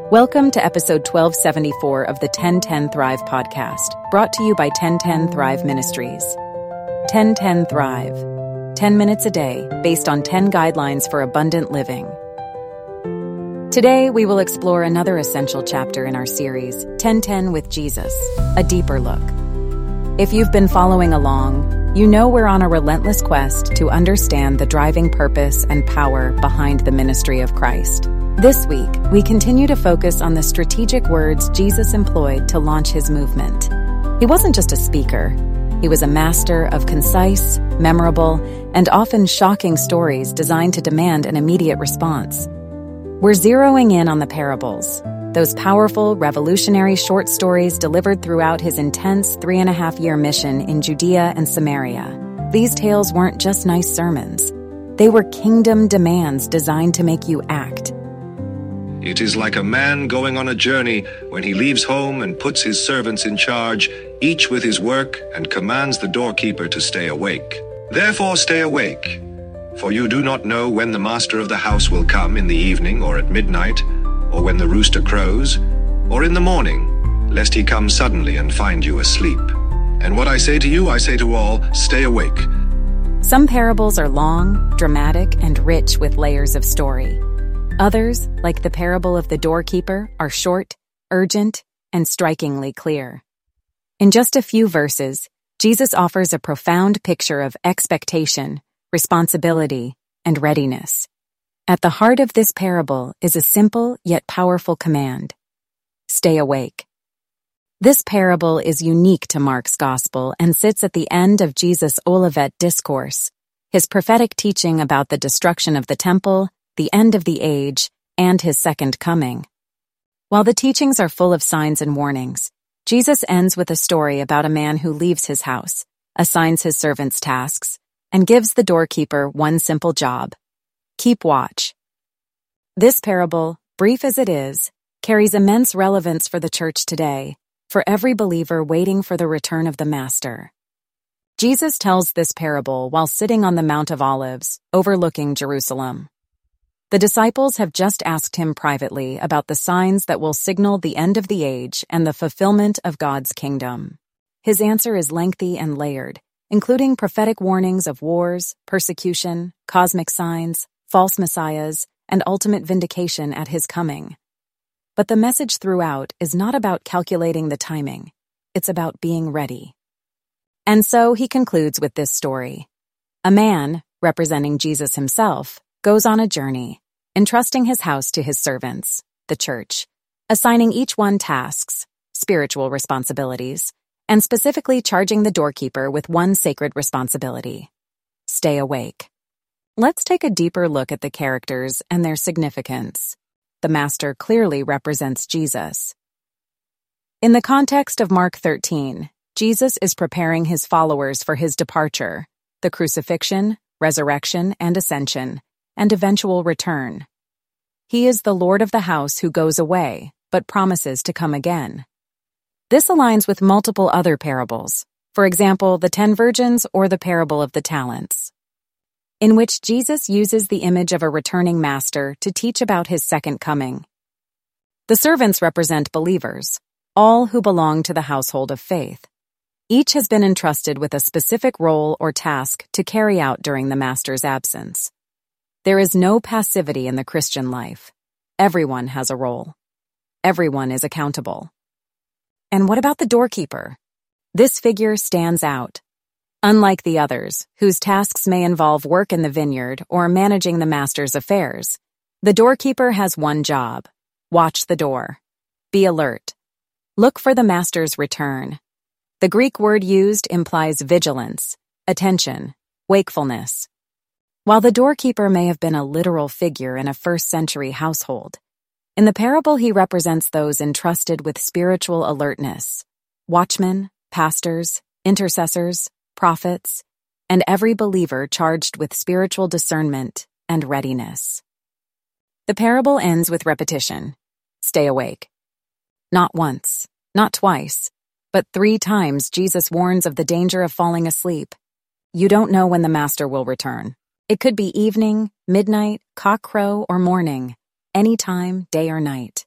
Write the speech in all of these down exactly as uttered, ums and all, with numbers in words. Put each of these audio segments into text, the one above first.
Welcome to episode twelve seventy-four of the ten ten Thrive podcast, brought to you by ten ten Thrive Ministries. ten ten Thrive. ten minutes a day, based on ten guidelines for abundant living. Today, we will explore another essential chapter in our series, ten ten with Jesus, a deeper look. If you've been following along, you know we're on a relentless quest to understand the driving purpose and power behind the ministry of Christ. This week, we continue to focus on the strategic words Jesus employed to launch his movement. He wasn't just a speaker. He was a master of concise, memorable, and often shocking stories designed to demand an immediate response. We're zeroing in on the parables, those powerful, revolutionary short stories delivered throughout his intense three-and-a-half-year mission in Judea and Samaria. These tales weren't just nice sermons. They were kingdom demands designed to make you act. It is like a man going on a journey when he leaves home and puts his servants in charge, each with his work, and commands the doorkeeper to stay awake. Therefore stay awake, for you do not know when the master of the house will come, in the evening or at midnight, or when the rooster crows, or in the morning, lest he come suddenly and find you asleep. And what I say to you, I say to all, stay awake. Some parables are long, dramatic, and rich with layers of story. Others, like the parable of the doorkeeper, are short, urgent, and strikingly clear. In just a few verses, Jesus offers a profound picture of expectation, responsibility, and readiness. At the heart of this parable is a simple yet powerful command: stay awake. This parable is unique to Mark's Gospel and sits at the end of Jesus' Olivet Discourse, his prophetic teaching about the destruction of the temple, the end of the age, and his second coming. While the teachings are full of signs and warnings, Jesus ends with a story about a man who leaves his house, assigns his servants tasks, and gives the doorkeeper one simple job: keep watch. This parable, brief as it is, carries immense relevance for the church today, for every believer waiting for the return of the Master. Jesus tells this parable while sitting on the Mount of Olives, overlooking Jerusalem. The disciples have just asked him privately about the signs that will signal the end of the age and the fulfillment of God's kingdom. His answer is lengthy and layered, including prophetic warnings of wars, persecution, cosmic signs, false messiahs, and ultimate vindication at his coming. But the message throughout is not about calculating the timing. It's about being ready. And so he concludes with this story. A man, representing Jesus himself, goes on a journey, entrusting his house to his servants, the church, assigning each one tasks, spiritual responsibilities, and specifically charging the doorkeeper with one sacred responsibility: stay awake. Let's take a deeper look at the characters and their significance. The Master clearly represents Jesus. In the context of Mark thirteen, Jesus is preparing his followers for his departure, the crucifixion, resurrection, and ascension, and eventual return. He is the Lord of the house who goes away, but promises to come again. This aligns with multiple other parables, for example, the ten virgins or the parable of the talents, in which Jesus uses the image of a returning master to teach about his second coming. The servants represent believers, all who belong to the household of faith. Each has been entrusted with a specific role or task to carry out during the master's absence. There is no passivity in the Christian life. Everyone has a role. Everyone is accountable. And what about the doorkeeper? This figure stands out. Unlike the others, whose tasks may involve work in the vineyard or managing the master's affairs, the doorkeeper has one job: watch the door. Be alert. Look for the master's return. The Greek word used implies vigilance, attention, wakefulness. While the doorkeeper may have been a literal figure in a first-century household, in the parable he represents those entrusted with spiritual alertness: watchmen, pastors, intercessors, prophets, and every believer charged with spiritual discernment and readiness. The parable ends with repetition: stay awake. Not once, not twice, but three times Jesus warns of the danger of falling asleep. You don't know when the Master will return. It could be evening, midnight, cockcrow, or morning, any time, day or night.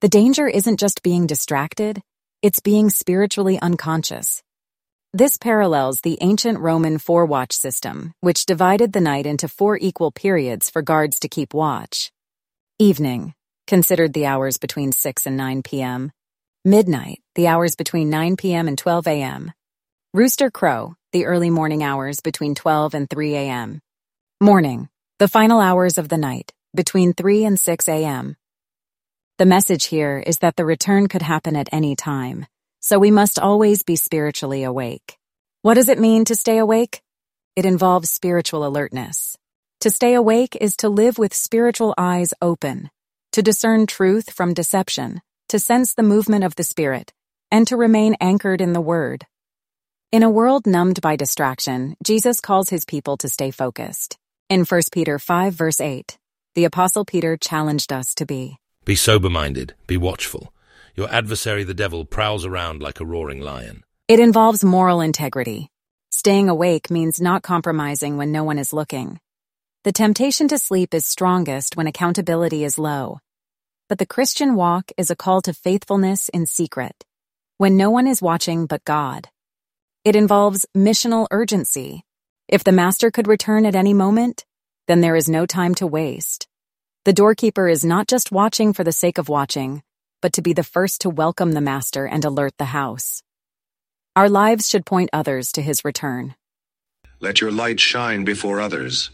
The danger isn't just being distracted, it's being spiritually unconscious. This parallels the ancient Roman four-watch system, which divided the night into four equal periods for guards to keep watch. Evening, considered the hours between six and nine p m Midnight, the hours between nine p m and twelve a m Rooster crow, the early morning hours between twelve and three a m Morning, the final hours of the night, between three and six a m The message here is that the return could happen at any time, so we must always be spiritually awake. What does it mean to stay awake? It involves spiritual alertness. To stay awake is to live with spiritual eyes open, to discern truth from deception, to sense the movement of the Spirit, and to remain anchored in the Word. In a world numbed by distraction, Jesus calls his people to stay focused. In First Peter five, verse eight, the Apostle Peter challenged us to be Be sober-minded, be watchful. Your adversary the devil prowls around like a roaring lion. It involves moral integrity. Staying awake means not compromising when no one is looking. The temptation to sleep is strongest when accountability is low. But the Christian walk is a call to faithfulness in secret, when no one is watching but God. It involves missional urgency. If the master could return at any moment, then there is no time to waste. The doorkeeper is not just watching for the sake of watching, but to be the first to welcome the master and alert the house. Our lives should point others to his return. Let your light shine before others.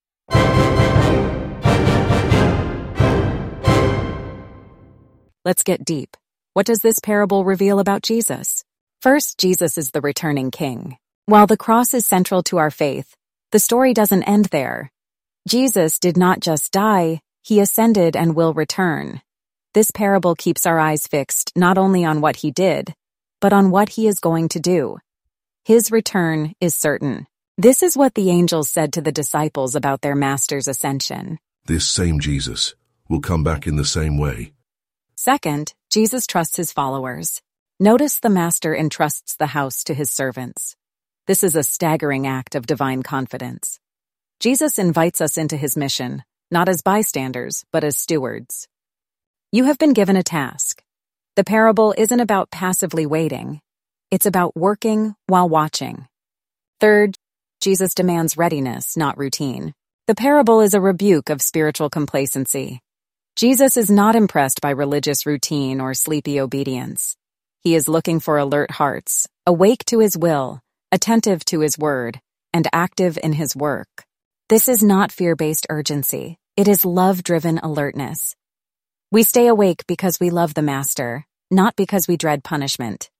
Let's get deep. What does this parable reveal about Jesus? First, Jesus is the returning king. While the cross is central to our faith, the story doesn't end there. Jesus did not just die, he ascended and will return. This parable keeps our eyes fixed not only on what he did, but on what he is going to do. His return is certain. This is what the angels said to the disciples about their master's ascension. This same Jesus will come back in the same way. Second, Jesus trusts his followers. Notice the master entrusts the house to his servants. This is a staggering act of divine confidence. Jesus invites us into his mission, not as bystanders, but as stewards. You have been given a task. The parable isn't about passively waiting. It's about working while watching. Third, Jesus demands readiness, not routine. The parable is a rebuke of spiritual complacency. Jesus is not impressed by religious routine or sleepy obedience. He is looking for alert hearts, awake to his will, attentive to his word, and active in his work. This is not fear-based urgency. It is love-driven alertness. We stay awake because we love the Master, not because we dread punishment.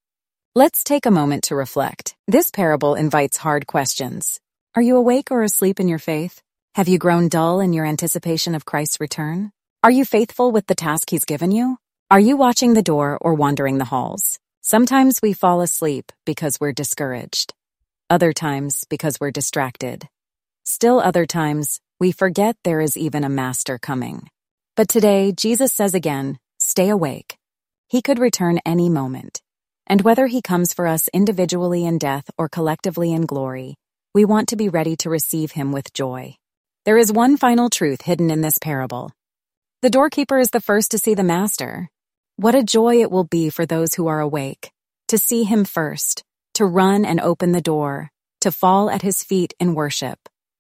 Let's take a moment to reflect. This parable invites hard questions. Are you awake or asleep in your faith? Have you grown dull in your anticipation of Christ's return? Are you faithful with the task he's given you? Are you watching the door or wandering the halls? Sometimes we fall asleep because we're discouraged. Other times because we're distracted. Still other times, we forget there is even a master coming. But today, Jesus says again, stay awake. He could return any moment. And whether he comes for us individually in death or collectively in glory, we want to be ready to receive him with joy. There is one final truth hidden in this parable. The doorkeeper is the first to see the master. What a joy it will be for those who are awake, to see him first, to run and open the door, to fall at his feet in worship.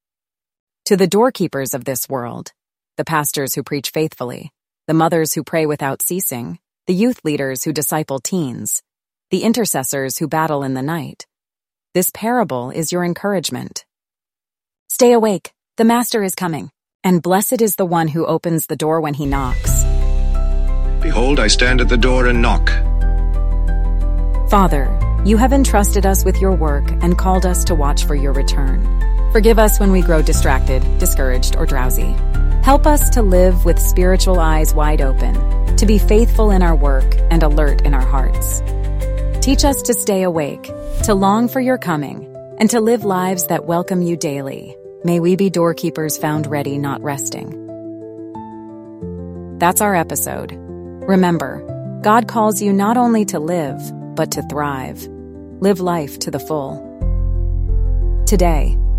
To the doorkeepers of this world, the pastors who preach faithfully, the mothers who pray without ceasing, the youth leaders who disciple teens, the intercessors who battle in the night, this parable is your encouragement. Stay awake, the master is coming, and blessed is the one who opens the door when he knocks. Behold, I stand at the door and knock. Father, you have entrusted us with your work and called us to watch for your return. Forgive us when we grow distracted, discouraged, or drowsy. Help us to live with spiritual eyes wide open, to be faithful in our work and alert in our hearts. Teach us to stay awake, to long for your coming, and to live lives that welcome you daily. May we be doorkeepers found ready, not resting. That's our episode. Remember, God calls you not only to live, but to thrive. Live life to the full. Today,